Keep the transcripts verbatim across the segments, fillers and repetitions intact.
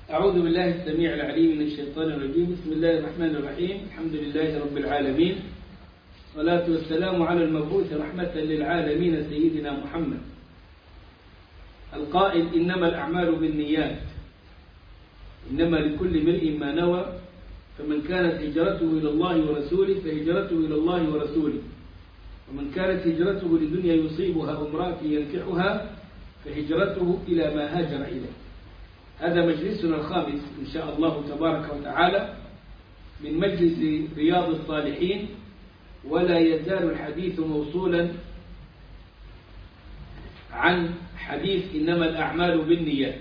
أعوذ بالله السميع العليم من الشيطان الرجيم. بسم الله الرحمن الرحيم. الحمد لله رب العالمين، والصلاة والسلام على المبعوث رحمة للعالمين سيدنا محمد القائل: إنما الأعمال بالنيات إنما لكل امرئ ما نوى، فمن كانت هجرته إلى الله ورسوله فهجرته إلى الله ورسوله، ومن كانت هجرته لدنيا يصيبها أو امرأة ينكحها فهجرته إلى ما هاجر إليه. هذا مجلسنا الخامس إن شاء الله تبارك وتعالى من مجلس رياض الصالحين، ولا يزال الحديث موصولا عن حديث إنما الأعمال بالنيات.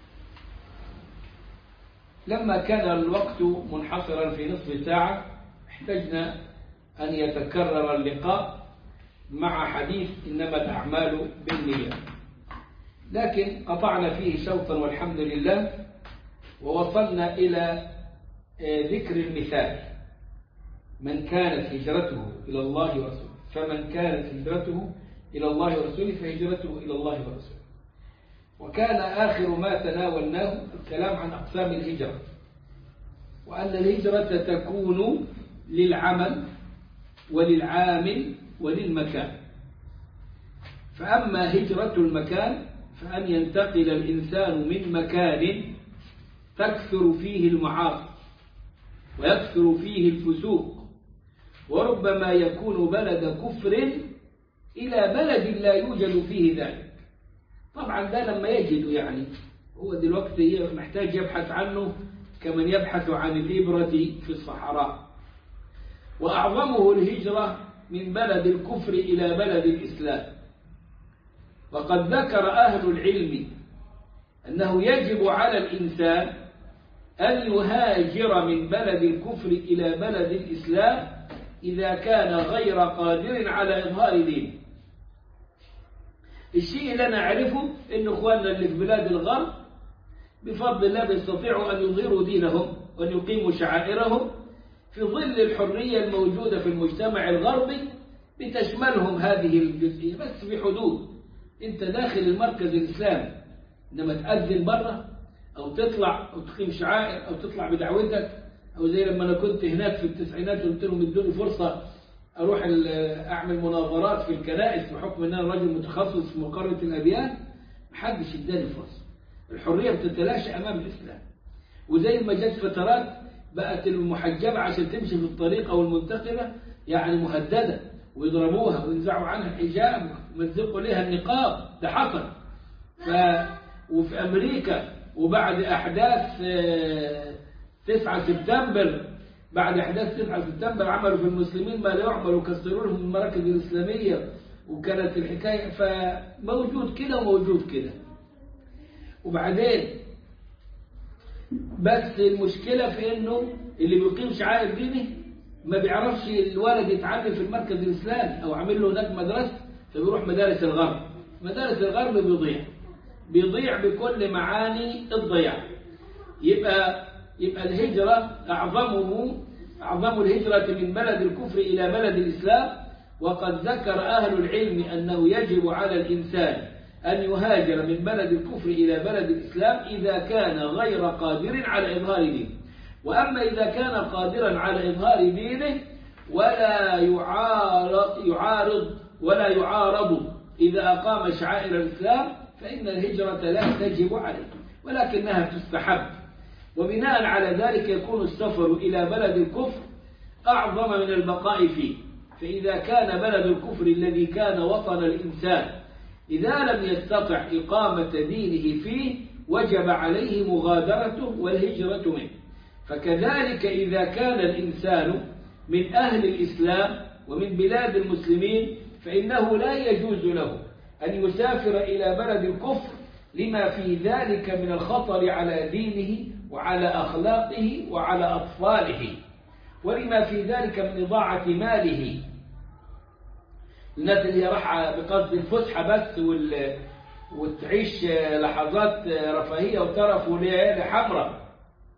لما كان الوقت منحصرا في نصف ساعة احتجنا أن يتكرر اللقاء مع حديث إنما الأعمال بالنيات، لكن قطعنا فيه شوطا والحمد لله، ووصلنا إلى ذكر المثال: من كانت هجرته إلى الله ورسوله فمن كانت هجرته إلى الله ورسوله فهجرته إلى الله ورسوله. وكان آخر ما تناولناه الكلام عن أقسام الهجرة، وأن الهجرة تكون للعمل وللعامل وللمكان. فأما هجرة المكان فأن ينتقل الإنسان من مكان تكثر فيه المعاصي ويكثر فيه الفسوق، وربما يكون بلد كفر إلى بلد لا يوجد فيه ذلك. طبعا ده لما يجد، يعني هو دلوقتي محتاج يبحث عنه كمن يبحث عن الإبرة في الصحراء. وأعظمه الهجرة من بلد الكفر إلى بلد الإسلام. وقد ذكر أهل العلم أنه يجب على الإنسان أن يهاجر من بلد الكفر إلى بلد الإسلام إذا كان غير قادر على إظهار دينه. الشيء اللي نعرفه أن أخواننا اللي في بلاد الغرب بفضل الله بيستطيعوا أن يظهروا دينهم وأن يقيموا شعائرهم في ظل الحرية الموجودة في المجتمع الغربي، بتشملهم هذه الجزئية بس بحدود. أنت داخل المركز الإسلامي، إنما تأذن برا أو تطلع أو تقيم شعائر أو تطلع بدعوتك، أو زي لما أنا كنت هناك في التسعينات قلت لهم ادوني فرصة أروح أعمل مناظرات في الكنائس بحكم أن أنا راجل متخصص في مقارنة الأديان. محدش اداني فرصة. الحرية بتتلاشى أمام الإسلام. وزي ما جت فترات بقت المحجبة عشان تمشي في الطريق أو المنتقبة يعني مهددة، ويضربوها وينزعوا عنها الحجاب ويمزقوا لها النقاب. ده حصل. ف... وفي أمريكا وبعد أحداث تسعة سبتمبر بعد أحداث تسعة سبتمبر عملوا في المسلمين ما لا يعمل، وكسروا لهم المراكز الإسلامية، وكانت الحكاية. فموجود كده وموجود كده. وبعدين بس المشكلة في إنه اللي بيقيم شعائر دينه ما بيعرفش الولد يتعلم في المركز الإسلامي أو عامل له هناك مدرسة، فبيروح مدارس الغرب. مدارس الغرب بيضيع بيضيع بكل معاني الضياع. يبقى يبقى الهجرة أعظمه أعظم الهجرة من بلد الكفر إلى بلد الإسلام. وقد ذكر أهل العلم أنه يجب على الإنسان أن يهاجر من بلد الكفر إلى بلد الإسلام إذا كان غير قادر على إظهار دينه. وأما إذا كان قادرا على إظهار دينه ولا يعارض, يعارض ولا يعارض إذا أقام شعائر الإسلام فإن الهجرة لا تجب عليه، ولكنها تستحب. وبناء على ذلك يكون السفر إلى بلد الكفر أعظم من البقاء فيه. فإذا كان بلد الكفر الذي كان وطن الإنسان إذا لم يستطع إقامة دينه فيه وجب عليه مغادرته والهجرة منه. فكذلك إذا كان الإنسان من أهل الإسلام ومن بلاد المسلمين فإنه لا يجوز له أن يسافر إلى بلد الكفر لما في ذلك من الخطر على دينه وعلى أخلاقه وعلى أطفاله، ولما في ذلك من إضاعة ماله. الناس اللي راح بقصد الفسحة بس وال... وتعيش لحظات رفاهية وترف وليالي حمراء،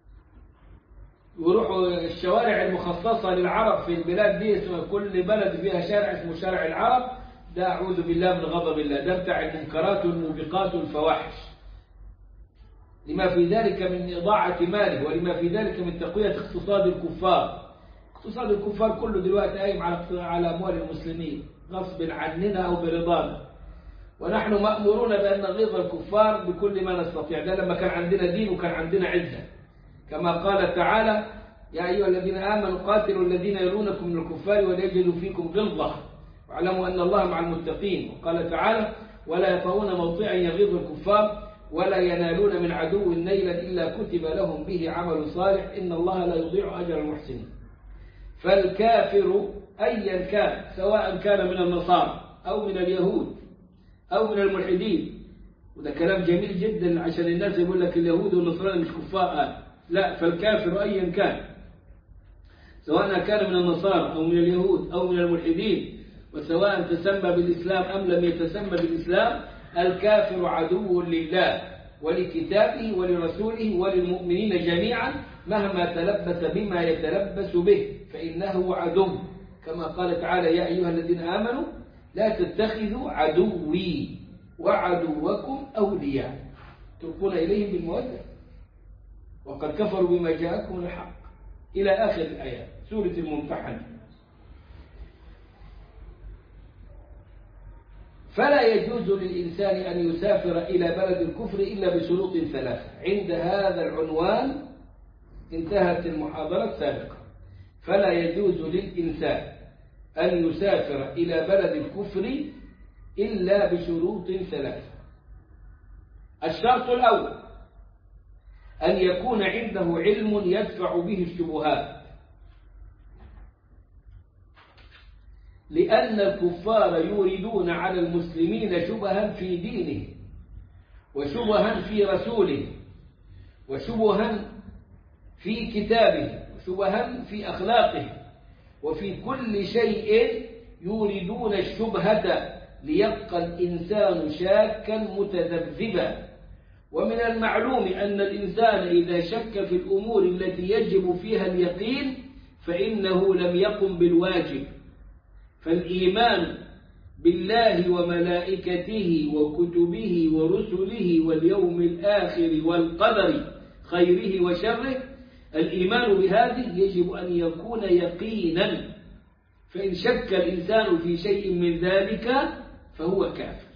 ويروحوا الشوارع المخصصة للعرب في البلاد دي، كل بلد فيها شارع اسمه شارع العرب. ده أعوذ بالله من غضب الله، ده بتاع المنكرات والموبقات والفواحش. لما في ذلك من إضاعة ماله، ولما في ذلك من تقوية اقتصاد الكفار. اقتصاد الكفار كله دلوقتي قايم على على أموال المسلمين غصب عننا أو برضانا، ونحن مأمورون بأن نغيظ الكفار بكل ما نستطيع. ده لما كان عندنا دين وكان عندنا عزة، كما قال تعالى: يا أيها الذين آمنوا قاتلوا الذين يلونكم من الكفار وليجدوا فيكم غلظة واعلموا أن الله مع المتقين. وقال تعالى: ولا يطؤون موطئا يغيظ الكفار ولا ينالون من عدو نيلا إلا كتب لهم به عمل صالح إن الله لا يضيع أجر المحسنين. فالكافر أيا كان، سواء كان من النصارى أو من اليهود أو من الملحدين، وده كلام جميل جدا عشان الناس يقول لك اليهود والنصارى مش كفار. آه. لا، فالكافر أيا كان، سواء كان من النصارى أو من اليهود أو من الملحدين، وسواء تسمى بالإسلام أم لم يتسمى بالإسلام، الكافر عدو لله ولكتابه ولرسوله وللمؤمنين جميعا مهما تلبس بما يتلبس به فإنه عدو، كما قال تعالى: يا أيها الذين آمنوا لا تتخذوا عدوي وعدوكم أولياء تلقون إليهم بالمودة وقد كفروا بما جاءكم من الحق، إلى آخر الآيات، سورة الممتحنة. فلا يجوز للإنسان أن يسافر إلى بلد الكفر إلا بشروط ثلاثة. عند هذا العنوان انتهت المحاضرة السابقة. فلا يجوز للإنسان أن يسافر إلى بلد الكفر إلا بشروط ثلاثة. الشرط الأول أن يكون عنده علم يدفع به الشبهات، لأن الكفار يوردون على المسلمين شبها في دينه وشبها في رسوله وشبها في كتابه وشبها في أخلاقه وفي كل شيء يوردون الشبهة ليبقى الإنسان شاكا متذبذبا. ومن المعلوم أن الإنسان إذا شك في الأمور التي يجب فيها اليقين فإنه لم يقم بالواجب. فالإيمان بالله وملائكته وكتبه ورسله واليوم الآخر والقدر خيره وشره، الإيمان بهذه يجب أن يكون يقينا، فإن شك الإنسان في شيء من ذلك فهو كافر.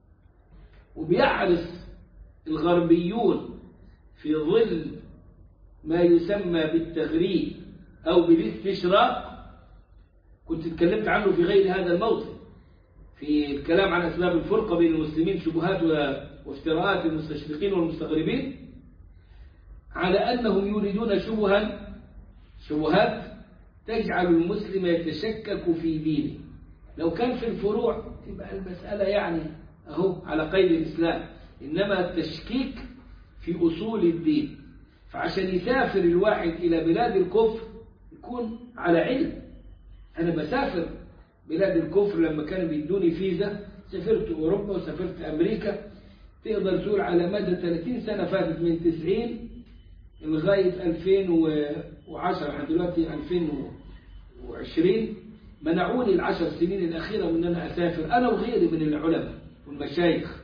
وبيحرص الغربيون في ظل ما يسمى بالتغريب أو بالاستشراق، كنت اتكلمت عنه في غير هذا الموطن في الكلام عن أسباب الفرقة بين المسلمين، شبهات وافتراءات المستشرقين والمستغربين، على أنهم يريدون شبها شبهات تجعل المسلم يتشكك في دينه. لو كان في الفروع تبقى المسألة يعني أهو على قيد الإسلام، إنما التشكيك في أصول الدين. فعشان يسافر الواحد إلى بلاد الكفر يكون على علم. أنا بسافر بلاد الكفر لما كانوا بيدوني فيزا، سافرت أوروبا وسافرت أمريكا، تقدر تقول على مدى ثلاثين سنة فاتت من تسعين لغاية ألفين وعشرة لحد دلوقتي ألفين وعشرين، منعوني العشر سنين الأخيرة من أن أنا أسافر أنا وغيري من العلماء والمشايخ.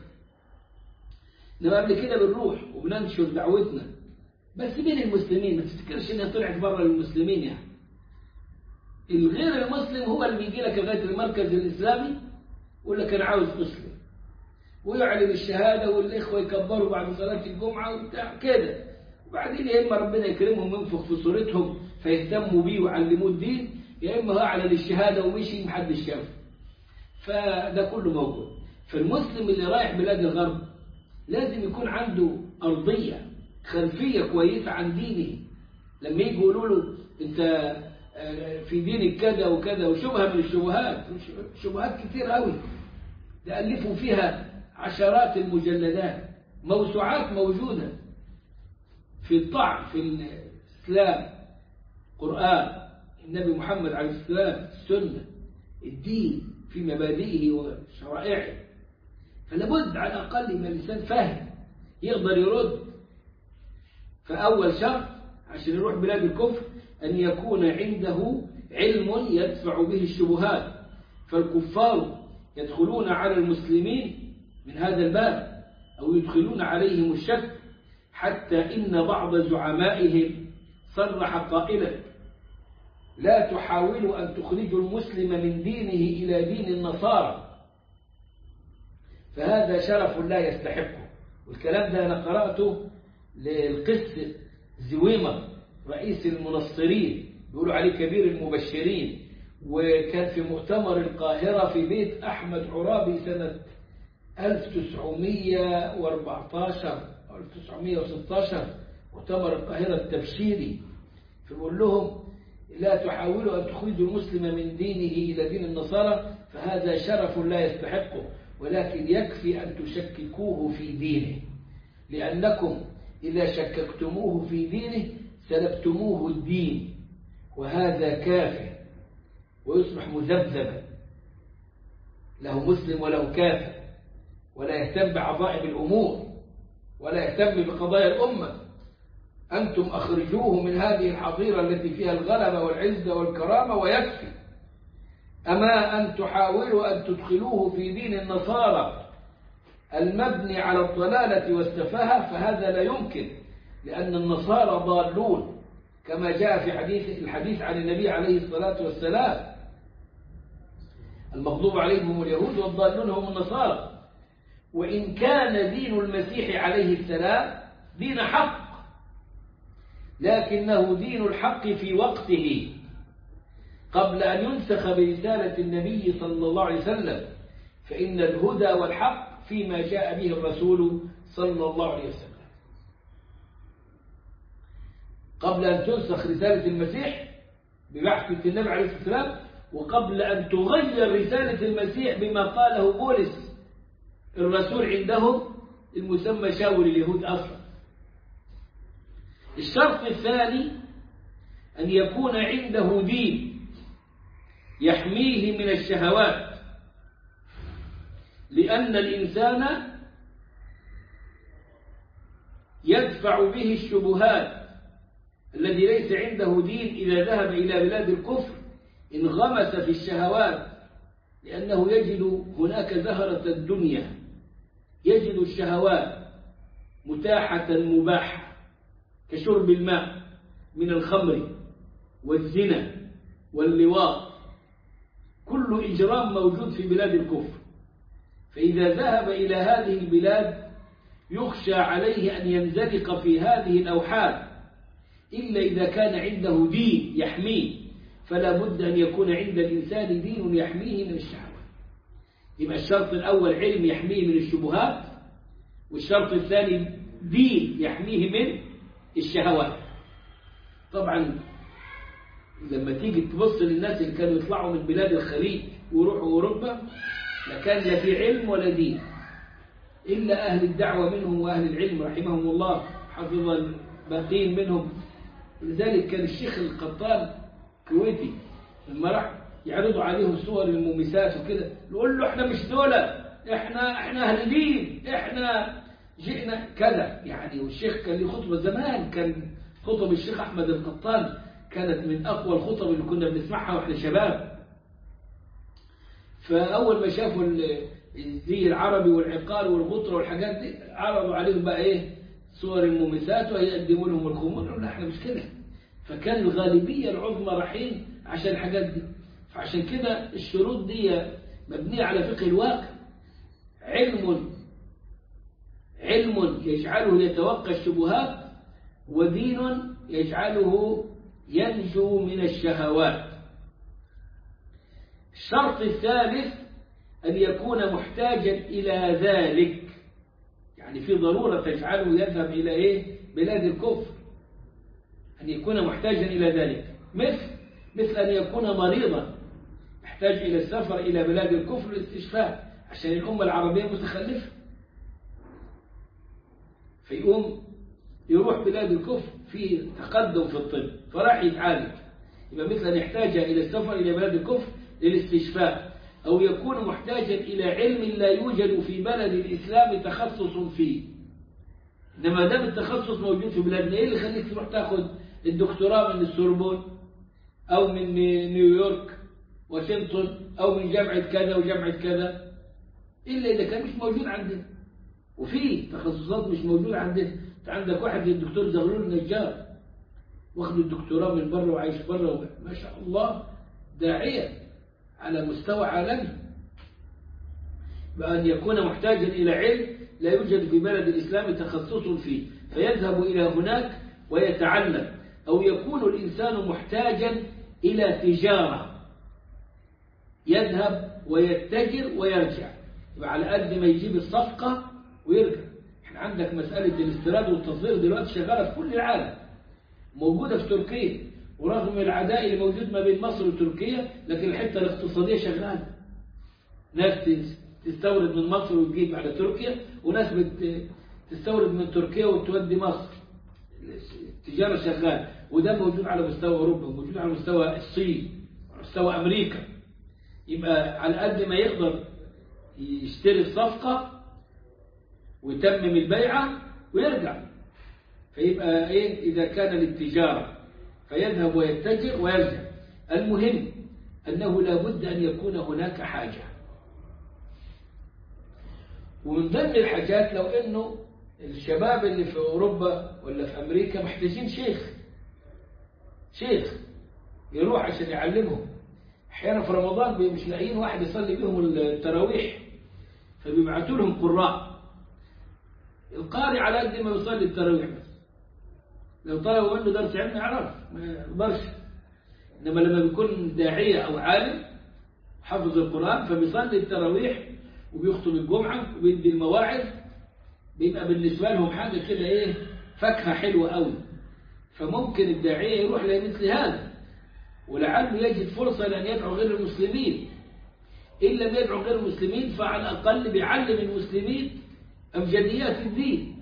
إنما قبل كده بنروح وبننشر دعوتنا بس بين المسلمين، ما تفتكرش إنها طلعت بره المسلمين. يعني الغير المسلم هو اللي بيجي لك لغاية المركز الإسلامي يقول لك أنا عاوز أسلم، ويعلن الشهادة والإخوة يكبروا بعد صلاة الجمعة وبتاع كده، وبعدين يا إما ربنا يكرمهم وينفخ في صورتهم فيهتموا بيه ويعلموه الدين، يا إما هو أعلن الشهادة ومشي محدش شافه. فده كله موجود. فالمسلم اللي رايح بلاد الغرب لازم يكون عنده أرضية خلفية كويسة عن دينه. لما يجي يقولوا له أنت في دينك كذا وكذا، وشبهة من الشبهات، شبهات كتير قوي تألفوا فيها عشرات المجلدات، موسوعات موجودة في الطعن في الإسلام، قرآن النبي محمد عليه السلام، السنة، الدين في مبادئه وشرائعه. فلابد على الأقل من الإنسان فاهم يقدر يرد. فأول شرط عشان يروح بلاد الكفر أن يكون عنده علم يدفع به الشبهات. فالكفار يدخلون على المسلمين من هذا الباب أو يدخلون عليهم الشك حتى إن بعض زعمائهم صرح قائلا: لا تحاولوا أن تخرجوا المسلم من دينه إلى دين النصارى، فهذا شرف لا يستحقه. والكلام ده أنا قرأته للقس زويمر رئيس المنصرين، بيقولوا عليه كبير المبشرين، وكان في مؤتمر القاهرة في بيت أحمد عرابي سنة ألف وتسعمائة وأربعة عشر أو ألف وتسعمائة وستة عشر، مؤتمر القاهرة التبشيري. فبقول لهم: لا تحاولوا أن تخرجوا المسلم من دينه إلى دين النصارى، فهذا شرف لا يستحقه، ولكن يكفي أن تشككوه في دينه، لأنكم إذا شككتموه في دينه سلبتموه الدين، وهذا كافر ويصبح مذبذبا، له مسلم وله كافر، ولا يهتم بعظائم الأمور ولا يهتم بقضايا الأمة. أنتم أخرجوه من هذه الحظيرة التي فيها الغلبة والعزة والكرامة ويكفي. أما أن تحاولوا أن تدخلوه في دين النصارى المبني على الضلالة والسفاهة فهذا لا يمكن، لأن النصارى ضالون كما جاء في حديث الحديث عن النبي عليه الصلاة والسلام: المغضوب عليهم هم اليهود والضالون هم النصارى. وإن كان دين المسيح عليه السلام دين حق، لكنه دين الحق في وقته قبل أن ينسخ برسالة النبي صلى الله عليه وسلم، فإن الهدى والحق فيما جاء به الرسول صلى الله عليه وسلم. قبل أن تنسخ رسالة المسيح ببعثة النبي عليه الصلاة والسلام، وقبل أن تغير رسالة المسيح بما قاله بولس الرسول عندهم المسمى شاول اليهود أصلا. الشرط الثاني أن يكون عنده دين يحميه من الشهوات، لأن الإنسان يدفع به الشبهات. الذي ليس عنده دين إذا ذهب إلى بلاد الكفر انغمس في الشهوات، لأنه يجد هناك زهرة الدنيا، يجد الشهوات متاحة مباحة كشرب الماء من الخمر والزنا واللواط، كل إجرام موجود في بلاد الكفر. فإذا ذهب إلى هذه البلاد يخشى عليه أن ينزلق في هذه الأوحال، إلا إذا كان عنده دين يحميه، فلا بد أن يكون عند الإنسان دين يحميه من الشهوات. يبقى الشرط الأول علم يحميه من الشبهات، والشرط الثاني دين يحميه من الشهوات. طبعا لما تيجي تبص للناس اللي كانوا يطلعوا من بلاد الخليج ويروحوا أوروبا، لا كان لا في علم ولا دين، إلا أهل الدعوة منهم وأهل العلم رحمهم الله، حفظ الباقين منهم. لذلك كان الشيخ القطان كويتي لما راح يعرضوا عليهم صور المومسات وكده، يقول له: احنا مش دولة، احنا احنا أهل دين، احنا جئنا كذا يعني. والشيخ كان له خطبة زمان، كان خطب الشيخ أحمد القطان كانت من أقوى الخطب اللي كنا بنسمعها وإحنا شباب. فأول ما شافوا الزي العربي والعقال والغطرة والحاجات دي، عرضوا عليهم بقى إيه صور المومسات ويقدموا لهم الخمور. قالوا: لا احنا مش كده. فكان الغالبية العظمى رايحين عشان الحاجات دي. فعشان كده الشروط دي مبنية على فقه الواقع. علم علم يجعله يتوقع الشبهات، ودين يجعله ينجو من الشهوات. الشرط الثالث أن يكون محتاجا إلى ذلك، يعني في ضرورة تجعله يذهب إلى إيه؟ بلاد الكفر، أن يكون محتاجا إلى ذلك، مثل مثل أن يكون مريضا يحتاج إلى السفر إلى بلاد الكفر للاستشفاء عشان الأمة العربية متخلفة، فيقوم يروح بلاد الكفر في تقدم في الطب فراح يتعالج. يبقى مثل أن يحتاج إلى السفر إلى بلاد الكفر للاستشفاء، أو يكون محتاجا إلى علم لا يوجد في بلد الإسلام تخصص فيه. إنما دام التخصص موجود في بلادنا، إيه اللي يخليك تروح تاخد الدكتوراه من السوربون أو من نيويورك واشنطن أو من جامعة كذا وجامعة كذا، إلا إذا كان مش موجود عندنا. وفي تخصصات مش موجودة عندنا. انت عندك واحد الدكتور زغلول النجار واخد الدكتوراه من بره وعايش بره، ما شاء الله داعية على مستوى عالمي. بأن يكون محتاجا إلى علم لا يوجد في بلد الإسلام تخصص فيه فيذهب إلى هناك ويتعلم، أو يكون الإنسان محتاجا إلى تجارة يذهب ويتجر ويرجع، على قد ما يجيب الصفقة ويرجع. احنا عندك مسألة الاستيراد والتصدير دلوقتي شغالة في كل العالم، موجودة في تركيا، ورغم العداء اللي موجود ما بين مصر وتركيا لكن الحتة الاقتصادية شغالة. ناس تستورد من مصر وتجيب على تركيا، وناس تستورد من تركيا وتودي مصر. التجارة شغالة، وده موجود على مستوى أوروبا، موجود على مستوى الصين، على مستوى أمريكا. يبقى على قد ما يقدر يشتري الصفقة ويتمم البيعة ويرجع. فيبقى إيه إذا كان للتجارة فيذهب ويتجر ويرجع. المهم أنه لا بد أن يكون هناك حاجة. ومن ضمن الحاجات لو أنه الشباب اللي في أوروبا ولا في أمريكا محتاجين شيخ شيخ يروح عشان يعلمهم. أحيانا في رمضان مش لاقيين واحد يصلي بهم التراويح فبيبعتوا لهم قراء. القارئ على قد ما يصلي التراويح بس، لو طلبوا منه درس علم يعرف ما يقدرش. إنما لما بيكون داعية أو عالم حفظ القرآن فبيصلي التراويح وبيخطب الجمعة وبيدي المواعظ، بيبقى بالنسبة لهم حاجة كده إيه فاكهة حلوة قوي. فممكن الداعية يروح لمثل هذا، ولعله يجد فرصة لأن يدعو غير المسلمين. إن لم يدعو غير المسلمين فعلى الأقل بيعلم المسلمين أبجديات الدين.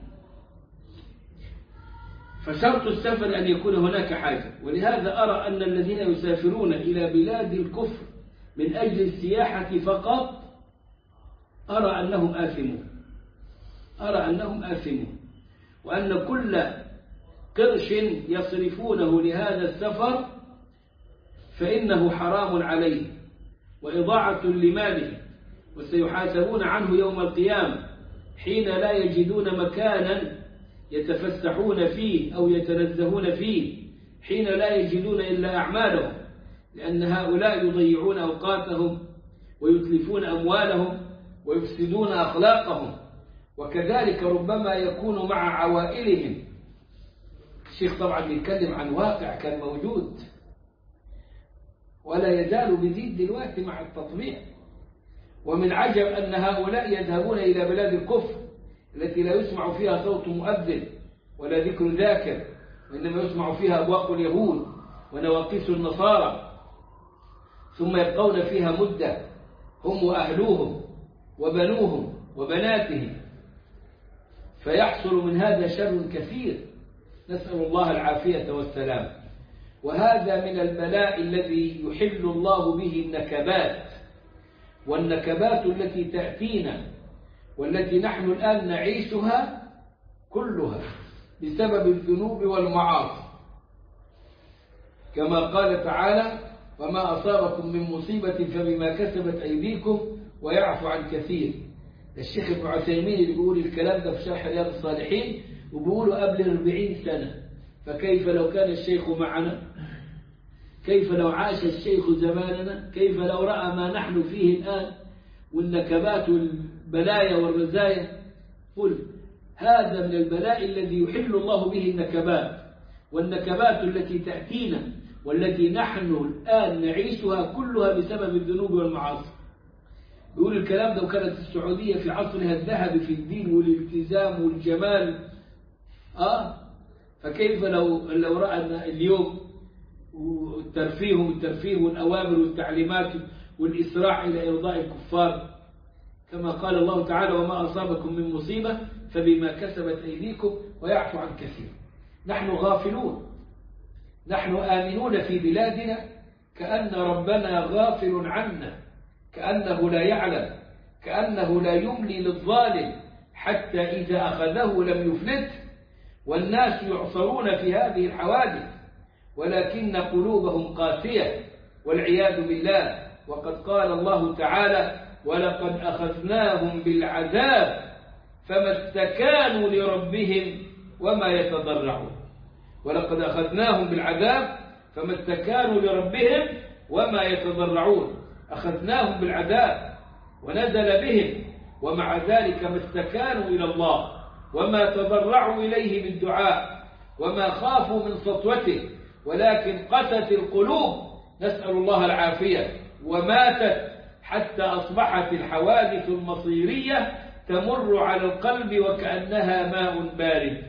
فشرط السفر أن يكون هناك حاجة. ولهذا أرى أن الذين يسافرون إلى بلاد الكفر من أجل السياحة فقط أرى أنهم آثمون أرى أنهم آثمون وأن كل قرش يصرفونه لهذا السفر فإنه حرام عليه وإضاعة لماله، وسيحاسبون عنه يوم القيامة حين لا يجدون مكانا يتفسحون فيه أو يتنزهون فيه، حين لا يجدون إلا أعمالهم، لأن هؤلاء يضيعون أوقاتهم ويتلفون أموالهم ويفسدون أخلاقهم. وكذلك ربما يكون مع عوائلهم. الشيخ طبعا بيتكلم عن واقع كان موجود ولا يزال بيزيد دلوقتي مع التطبيع. ومن عجب أن هؤلاء يذهبون إلى بلاد الكفر التي لا يسمع فيها صوت مؤذن ولا ذكر ذاكر، وإنما يسمع فيها أبواق اليهود ونواقيس النصارى، ثم يبقون فيها مدة هم وأهلوهم وبنوهم وبناتهم، فيحصل من هذا شر كثير، نسأل الله العافية والسلام. وهذا من البلاء الذي يحل الله به النكبات، والنكبات التي تأتينا والتي نحن الآن نعيشها كلها بسبب الذنوب والمعاصي، كما قال تعالى: وما أصابكم من مصيبة فبما كسبت أيديكم ويعفو عن كثير. الشيخ ابن عثيمين اللي بيقول الكلام ده في شرح رياض الصالحين وبيقوله قبل أربعين سنة. فكيف لو كان الشيخ معنا؟ كيف لو عاش الشيخ زماننا؟ كيف لو رأى ما نحن فيه الآن والنكبات والبلايا والرزايا؟ قل هذا من البلاء الذي يحل الله به النكبات، والنكبات التي تأتينا والتي نحن الآن نعيشها كلها بسبب الذنوب والمعاصي. يقول الكلام ده وكانت السعودية في عصرها الذهبي في الدين والالتزام والجمال. آه فكيف لو لو رأى اليوم والترفيه والترفيه والأوامر والتعليمات والإسراع إلى إرضاء الكفار، كما قال الله تعالى: وما أصابكم من مصيبة فبما كسبت أيديكم ويعفو عن كثير. نحن غافلون، نحن آمنون في بلادنا كأن ربنا غافل عنا، كأنه لا يعلم، كأنه لا يملي للظالم حتى إذا أخذه لم يفلته. والناس يعصرون في هذه الحوادث ولكن قلوبهم قاسية والعياذ بالله. وقد قال الله تعالى: ولقد أخذناهم بالعذاب فما استكانوا لربهم وما يتضرعون. ولقد أخذناهم بالعذاب فما استكانوا لربهم وما يتضرعون. أخذناهم بالعذاب ونزل بهم ومع ذلك ما استكانوا إلى الله وما تضرعوا إليه بالدعاء وما خافوا من سطوته، ولكن قست القلوب، نسأل الله العافية، وماتت حتى أصبحت الحوادث المصيرية تمر على القلب وكأنها ماء بارد.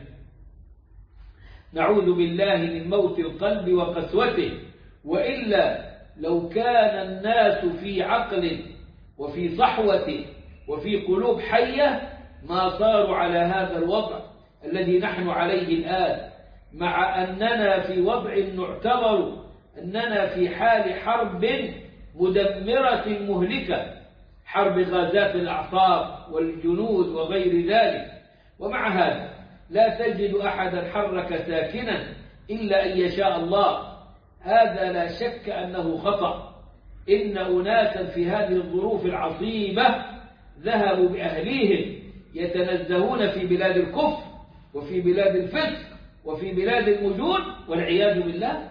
نعوذ بالله من موت القلب وقسوته. وإلا لو كان الناس في عقل وفي صحوة وفي قلوب حية ما صاروا على هذا الوضع الذي نحن عليه الآن، مع أننا في وضع نعتبر أننا في حال حرب مدمرة مهلكة، حرب غازات الأعصاب والجنود وغير ذلك. ومع هذا لا تجد أحدا حرك ساكنا إلا أن يشاء الله. هذا لا شك أنه خطأ. إن أناسا في هذه الظروف العصيبة ذهبوا بأهليهم يتنزهون في بلاد الكفر وفي بلاد الفسق وفي بلاد المجون والعياذ بالله.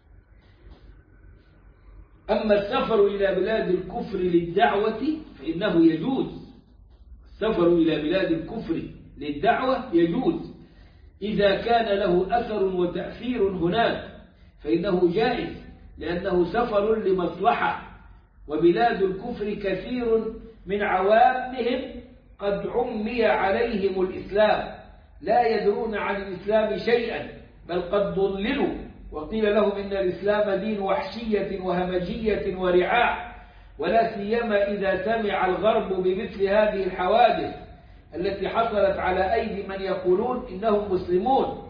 أما السفر إلى بلاد الكفر للدعوة فإنه يجوز. السفر إلى بلاد الكفر للدعوة يجوز إذا كان له أثر وتأثير هناك، فإنه جائز لأنه سفر لمصلحة. وبلاد الكفر كثير من عوامهم قد عمي عليهم الإسلام، لا يدرون عن الإسلام شيئا بل قد ضللوا، وقيل لهم إن الإسلام دين وحشية وهمجية ورعاع. ولا سيما إذا سمع الغرب بمثل هذه الحوادث التي حصلت على أيدي من يقولون إنهم مسلمون،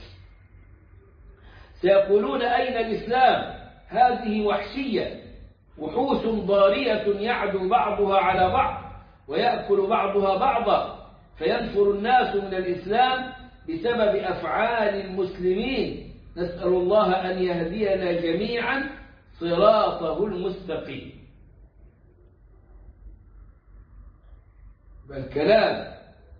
سيقولون أين الإسلام؟ هذه وحشية، وحوش ضارية يعدو بعضها على بعض ويأكل بعضها بعضا، فينفر الناس من الإسلام بسبب أفعال المسلمين. نسأل الله أن يهدينا جميعا صراطه المستقيم. بالكلام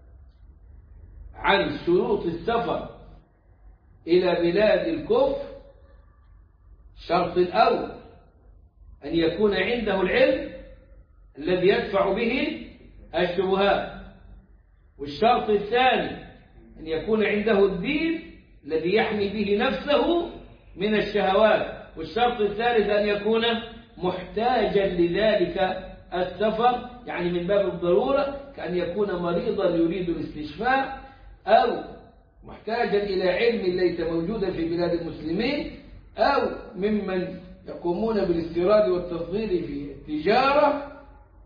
عن شروط السفر إلى بلاد الكفر، الشرط الأول أن يكون عنده العلم الذي يدفع به الشبهات، والشرط الثاني أن يكون عنده الدين الذي يحمي به نفسه من الشهوات، والشرط الثالث أن يكون محتاجا لذلك السفر، يعني من باب الضرورة، كأن يكون مريضا يريد الاستشفاء، أو محتاجا إلى علم ليس موجودا في بلاد المسلمين، أو ممن يقومون بالاستيراد والتصدير في التجارة.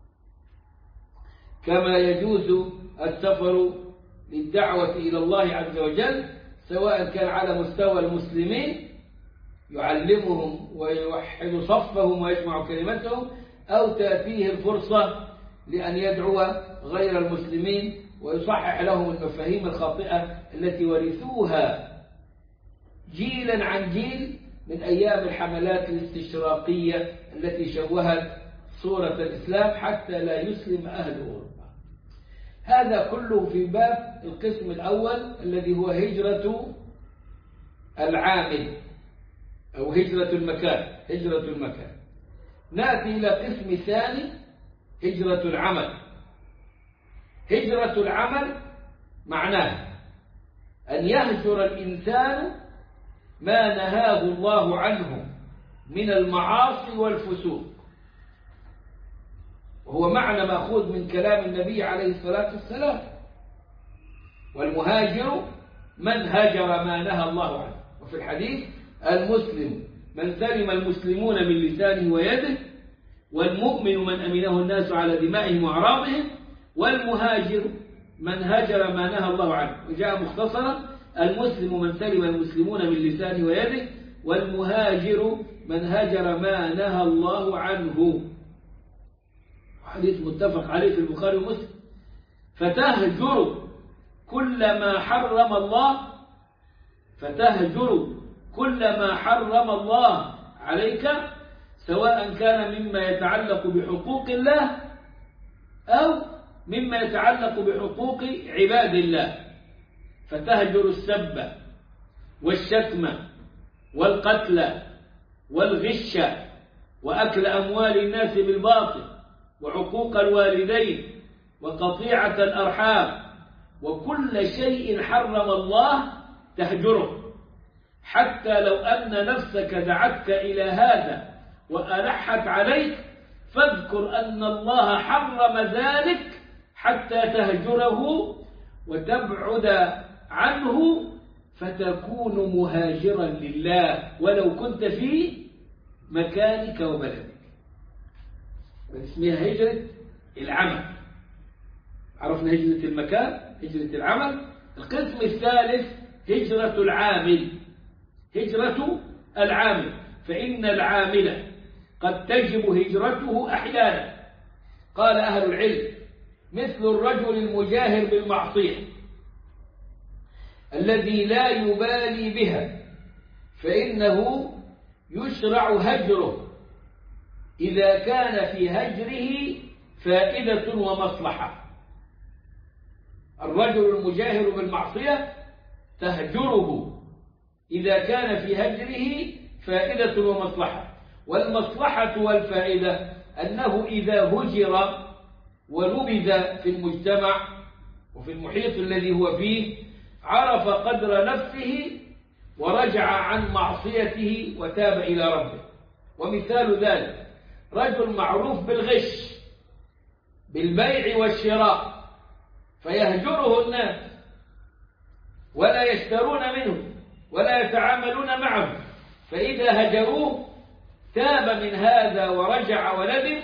كما يجوز السفر للدعوة إلى الله عز وجل، سواء كان على مستوى المسلمين يعلمهم ويوحد صفهم ويجمع كلمتهم، أو تأتيه الفرصة لأن يدعو غير المسلمين ويصحح لهم المفاهيم الخاطئة التي ورثوها جيلا عن جيل من أيام الحملات الاستشراقية التي شوهت صورة الإسلام حتى لا يسلم أهل أوروبا. هذا كله في باب القسم الأول الذي هو هجرة العامل أو هجرة المكان هجرة المكان. نأتي إلى قسم ثاني، هجرة العمل. هجرة العمل معناه أن يهجر الإنسان ما نهاه الله عنه من المعاصي والفسوق، وهو معنى مأخوذ من كلام النبي عليه الصلاة والسلام: والمهاجر من هجر ما نهى الله عنه. وفي الحديث: المسلم من سلم المسلمون من لسانه ويده، والمؤمن من أمنه الناس على دمائهم وأعراضهم، والمهاجر من هجر ما نهى الله عنه. وجاء مختصرا: المسلم من سلم المسلمون من لسانه ويده، والمهاجر من هجر ما نهى الله عنه. حديث متفق عليه في البخاري ومسلم. فتهجر كل ما حرم الله فتهجر كل ما حرم الله عليك، سواء كان مما يتعلق بحقوق الله أو مما يتعلق بحقوق عباد الله. فتهجر السب والشتم والقتل والغش وأكل أموال الناس بالباطل وعقوق الوالدين وقطيعة الأرحام وكل شيء حرم الله تهجره، حتى لو أن نفسك دعتك إلى هذا وألحت عليك فاذكر أن الله حرم ذلك حتى تهجره وتبعد عنه فتكون مهاجرا لله ولو كنت في مكانك وبلدك. اسمها هجرة العمل. عرفنا هجرة المكان، هجرة العمل. القسم الثالث هجرة العامل. هجرة العامل، فإن العامل قد تجب هجرته أحيانا. قال أهل العلم: مثل الرجل المجاهر بالمعصية الذي لا يبالي بها فإنه يشرع هجره إذا كان في هجره فائدة ومصلحة. الرجل المجاهر بالمعصية تهجره إذا كان في هجره فائدة ومصلحة، والمصلحة والفائدة أنه إذا هجر ولبذ في المجتمع وفي المحيط الذي هو فيه عرف قدر نفسه ورجع عن معصيته وتاب إلى ربه. ومثال ذلك رجل معروف بالغش بالبيع والشراء فيهجره الناس ولا يشترون منه ولا يتعاملون معه، فإذا هجروه تاب من هذا ورجع وندم،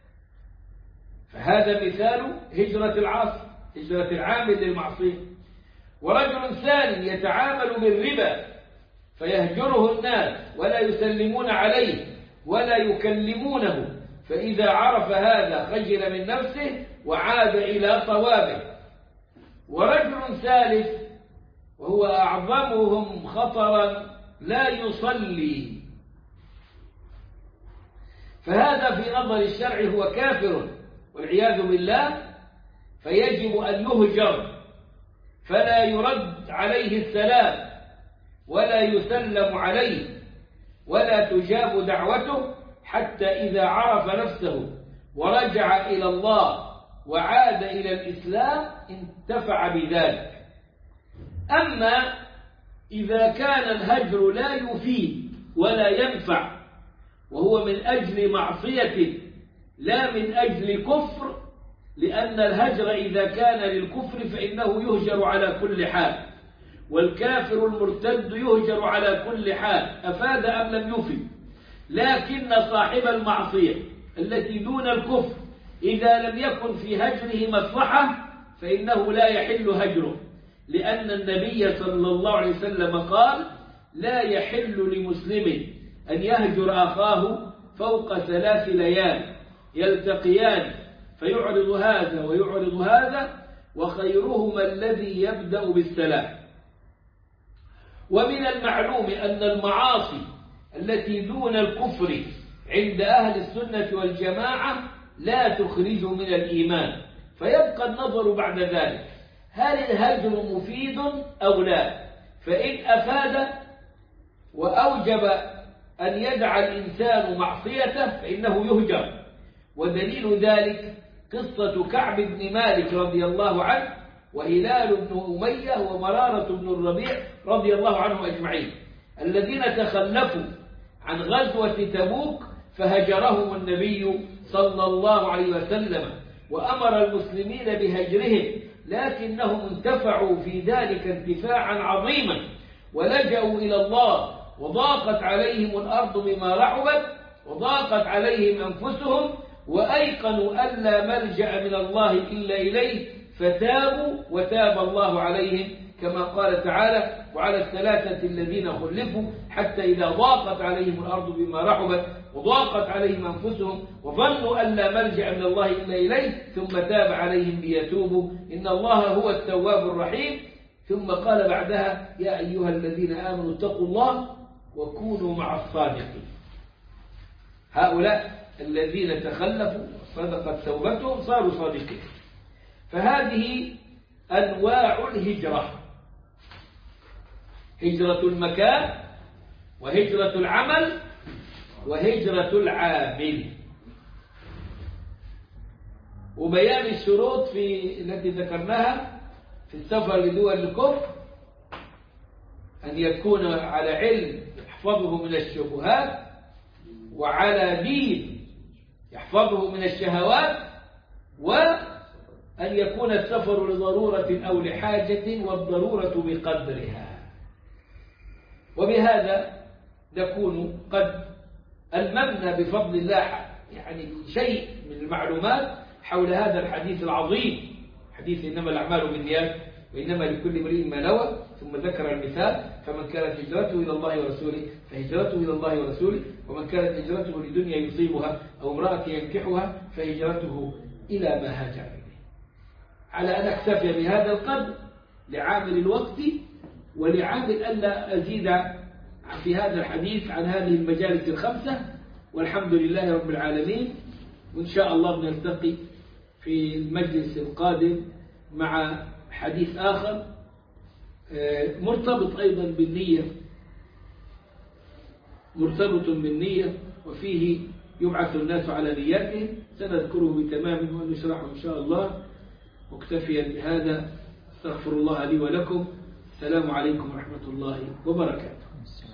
فهذا مثال هجرة العاصي، هجرة العامل للمعصية. ورجل ثاني يتعامل بالربا فيهجره الناس ولا يسلمون عليه ولا يكلمونه، فإذا عرف هذا خجل من نفسه وعاد إلى صوابه. ورجل ثالث وهو أعظمهم خطرا لا يصلي، فهذا في نظر الشرع هو كافر والعياذ بالله، فيجب أن يهجر فلا يرد عليه السلام ولا يسلم عليه ولا تجاب دعوته حتى إذا عرف نفسه ورجع إلى الله وعاد إلى الإسلام انتفع بذلك. أما إذا كان الهجر لا يفيد ولا ينفع وهو من أجل معصية لا من أجل كفر، لأن الهجر إذا كان للكفر فإنه يهجر على كل حال، والكافر المرتد يهجر على كل حال، أفاد أم لم يفد. لكن صاحب المعصية التي دون الكفر إذا لم يكن في هجره مصلحة فإنه لا يحل هجره، لأن النبي صلى الله عليه وسلم قال: لا يحل لمسلم أن يهجر أخاه فوق ثلاث ليال يلتقيان فيعرض هذا ويعرض هذا وخيرهما الذي يبدأ بالسلام. ومن المعلوم أن المعاصي التي دون الكفر عند أهل السنة والجماعة لا تخرج من الإيمان، فيبقى النظر بعد ذلك هل الهجر مفيد أو لا؟ فإن أفاد وأوجب أن يدع الإنسان معصيته فإنه يهجر. ودليل ذلك قصة كعب بن مالك رضي الله عنه وهلال بن أمية ومرارة بن الربيع رضي الله عنهم أجمعين، الذين تخلفوا عن غزوة تبوك فهجرهم النبي صلى الله عليه وسلم وأمر المسلمين بهجرهم، لكنهم انتفعوا في ذلك انتفاعا عظيما ولجأوا إلى الله وضاقت عليهم الأرض بما رحبت وضاقت عليهم أنفسهم وأيقنوا أن لا ملجأ من الله إلا إليه فتابوا وتاب الله عليهم، كما قال تعالى: وعلى الثلاثة الذين خلفوا حتى إذا ضاقت عليهم الأرض بما رحبت وضاقت عليهم أنفسهم وظنوا أن لا ملجأ من الله إلا إليه ثم تاب عليهم ليتوبوا إن الله هو التواب الرحيم. ثم قال بعدها: يا أيها الذين آمنوا اتقوا الله وكونوا مع الصادقين. هؤلاء الذين تخلفوا صدقت توبتهم صاروا صادقين. فهذه أنواع الهجرة. هجرة المكان وهجرة العمل وهجرة العامل. وبيان الشروط في التي ذكرناها في السفر لدول الكفر: أن يكون على علم يحفظه من الشبهات، وعلى دين يحفظه من الشهوات، وأن يكون السفر لضرورة أو لحاجة والضرورة بقدرها. وبهذا نكون قد ألممنا بفضل الله يعني شيء من المعلومات حول هذا الحديث العظيم، حديث إنما الأعمال بالنيات وإنما لكل امرئ ما نوى. ثم ذكر المثال: فمن كانت هجرته إلى الله ورسوله فهجرته إلى الله ورسوله، ومن كانت هجرته لدنيا يصيبها أو امرأة ينكحها فهجرته إلى ما هاجر إليه. على أن أكتفي بهذا القدر لعامل الوقت، ولعامل ألا أزيد في هذا الحديث عن هذه المجالس الخمسة. والحمد لله رب العالمين. وإن شاء الله بنلتقي في المجلس القادم مع حديث آخر مرتبط أيضا بالنية، مرتبط بالنية، وفيه يبعث الناس على نياتهم، سنذكره بتمام ونشرحه إن شاء الله. مكتفيا بهذا، استغفر الله لي ولكم. السلام عليكم ورحمة الله وبركاته.